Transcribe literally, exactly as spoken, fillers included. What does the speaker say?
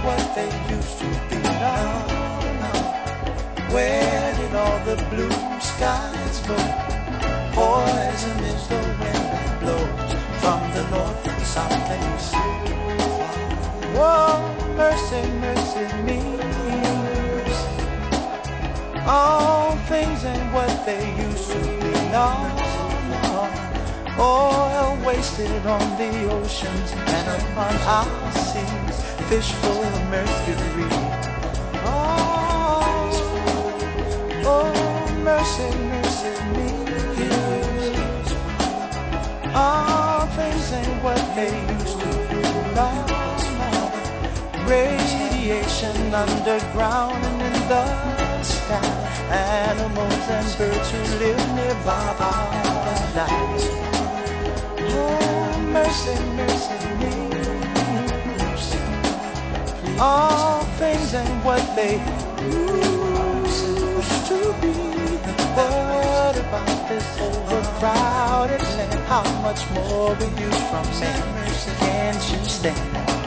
what they used to be. No, no. Where did all the blue skies go? Poison is the wind that blows from the north, the south, and east. Whoa, mercy, mercy me. All things ain't what they used to be. No, no. Oil wasted on the oceans and upon our seas, fish full of mercury. Oh, oh, mercy, mercy me. All things ain't what they used to be. No, no. Radiation underground and in the sky. Animals and birds who live nearby are dying. Oh, mercy, mercy me. All things ain't what they used to be. What about this overcrowded land? How much more will you from me? Can't you stand?